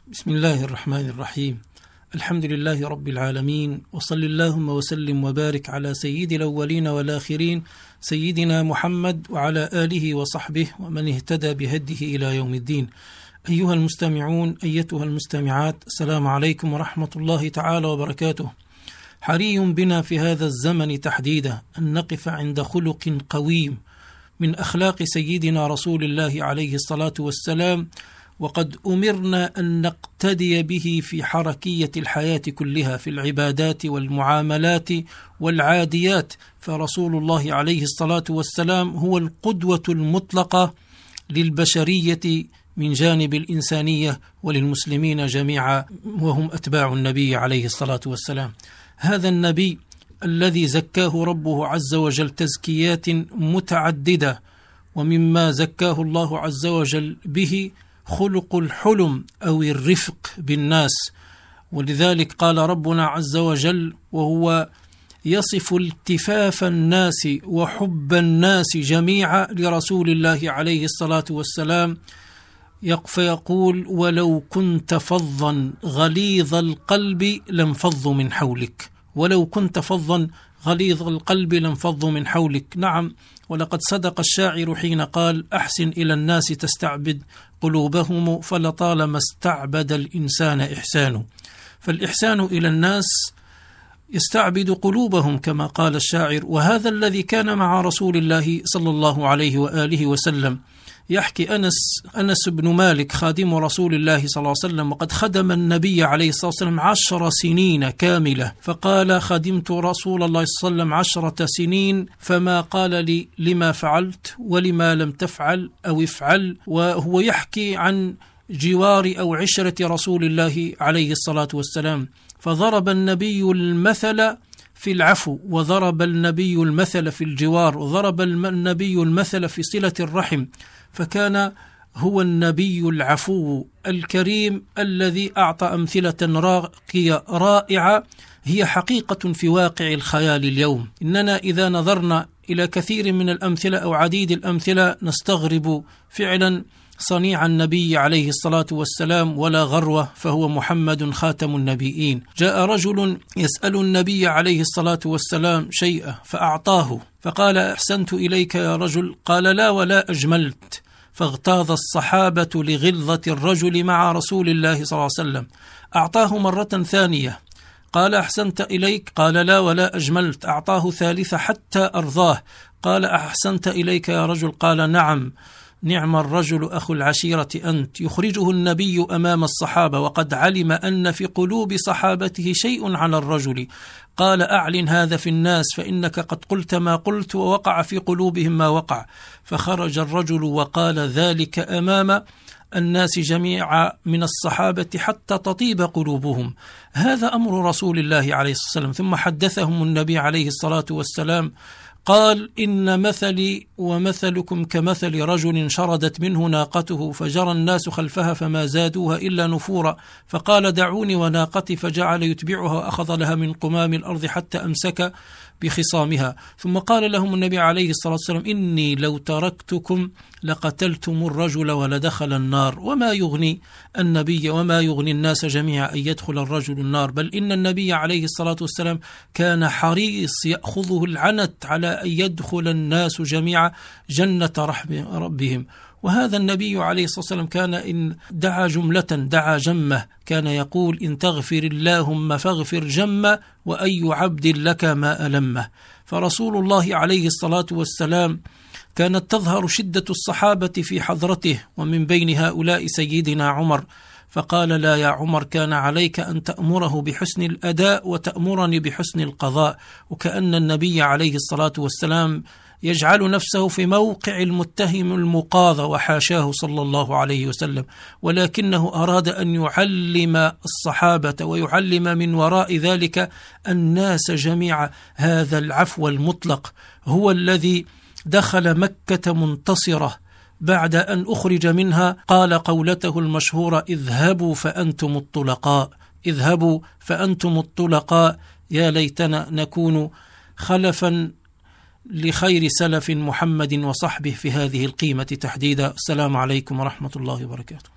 بسم الله الرحمن الرحيم. الحمد لله رب العالمين، وصل اللهم وسلم وبارك على سيد الأولين والآخرين سيدنا محمد وعلى آله وصحبه ومن اهتدى بهديه إلى يوم الدين. أيها المستمعون، أيتها المستمعات، السلام عليكم ورحمة الله تعالى وبركاته. حري بنا في هذا الزمن تحديدا أن نقف عند خلق قويم من أخلاق سيدنا رسول الله عليه الصلاة والسلام، وقد أمرنا أن نقتدي به في حركية الحياة كلها، في العبادات والمعاملات والعاديات، فرسول الله عليه الصلاة والسلام هو القدوة المطلقة للبشرية من جانب الإنسانية وللمسلمين جميعا، وهم أتباع النبي عليه الصلاة والسلام. هذا النبي الذي زكاه ربه عز وجل تزكيات متعددة، ومما زكاه الله عز وجل به خلق الحلم أو الرفق بالناس، ولذلك قال ربنا عز وجل وهو يصف التفاف الناس وحب الناس جميعا لرسول الله عليه الصلاة والسلام، فيقول: ولو كنت فظا غليظ القلب لانفضوا من حولك. ولو كنت فظا غليظ القلب لانفضوا من حولك. نعم، ولقد صدق الشاعر حين قال: أحسن إلى الناس تستعبد قلوبهم فلطالما استعبد الإنسان إحسانه. فالإحسان إلى الناس يستعبد قلوبهم كما قال الشاعر، وهذا الذي كان مع رسول الله صلى الله عليه وآله وسلم. يحكي أنس بن مالك خادم رسول الله صلى الله عليه وسلم، وقد خدم النبي عليه الصلاة والسلام 10 سنين كاملة، فقال: خدمت رسول الله صلى الله عليه وسلم 10 سنين فما قال لي لما فعلت ولما لم تفعل أو افعل. وهو يحكي عن جوار أو عشرة رسول الله عليه الصلاة والسلام. فضرب النبي المثل في العفو، وضرب النبي المثل في الجوار، وضرب النبي المثل في صلة الرحم، فكان هو النبي العفو الكريم الذي أعطى أمثلة راقية رائعة هي حقيقة في واقع الخيال اليوم. إننا إذا نظرنا إلى كثير من الأمثلة أو عديد الأمثلة نستغرب فعلا صنيع النبي عليه الصلاة والسلام، ولا غروة، فهو محمد خاتم النبيين. جاء رجل يسأل النبي عليه الصلاة والسلام شيئا فأعطاه، فقال: أحسنت إليك يا رجل؟ قال: لا ولا أجملت. فاغتاظ الصحابة لغلظة الرجل مع رسول الله صلى الله عليه وسلم. أعطاه مرة ثانية، قال: أحسنت إليك؟ قال: لا ولا أجملت. أعطاه ثالثة حتى أرضاه، قال: أحسنت إليك يا رجل؟ قال: نعم. نعم الرجل أخو العشيرة أنت. يخرجه النبي أمام الصحابة وقد علم أن في قلوب صحابته شيء على الرجل. قال: أعلن هذا في الناس فإنك قد قلت ما قلت ووقع في قلوبهم ما وقع. فخرج الرجل وقال ذلك أمام الناس جميعا من الصحابة حتى تطيب قلوبهم. هذا أمر رسول الله عليه الصلاة والسلام. ثم حدثهم النبي عليه الصلاة والسلام قال: إن مثلي ومثلكم كمثل رجل شردت منه ناقته فجرى الناس خلفها فما زادوها إلا نفورا، فقال: دعوني وناقتي، فجعل يتبعها وأخذ لها من قمام الأرض حتى أمسك بخصامها. ثم قال لهم النبي عليه الصلاة والسلام: إني لو تركتكم لقتلتم الرجل ولدخل النار. وما يغني النبي وما يغني الناس جميعا أن يدخل الرجل النار، بل إن النبي عليه الصلاة والسلام كان حريص يأخذه العنت على أن يدخل الناس جميعا جنة ربهم. وهذا النبي عليه الصلاة والسلام كان إن دعا جملة دعا جمة، كان يقول: إن تغفر اللهم فاغفر جمة، وأي عبد لك ما ألمه. فرسول الله عليه الصلاة والسلام كانت تظهر شدة الصحابة في حضرته، ومن بين هؤلاء سيدنا عمر، فقال: لا يا عمر، كان عليك أن تأمره بحسن الأداء وتأمرني بحسن القضاء. وكأن النبي عليه الصلاة والسلام يجعل نفسه في موقع المتهم المقاضى، وحاشاه صلى الله عليه وسلم، ولكنه أراد أن يعلم الصحابة ويعلم من وراء ذلك الناس جميعا. هذا العفو المطلق هو الذي دخل مكة منتصرة بعد أن أخرج منها، قال قولته المشهورة: اذهبوا فأنتم الطلقاء، اذهبوا فأنتم الطلقاء. يا ليتنا نكون خلفا لخير سلف محمد وصحبه في هذه القيمة تحديدا. السلام عليكم ورحمة الله وبركاته.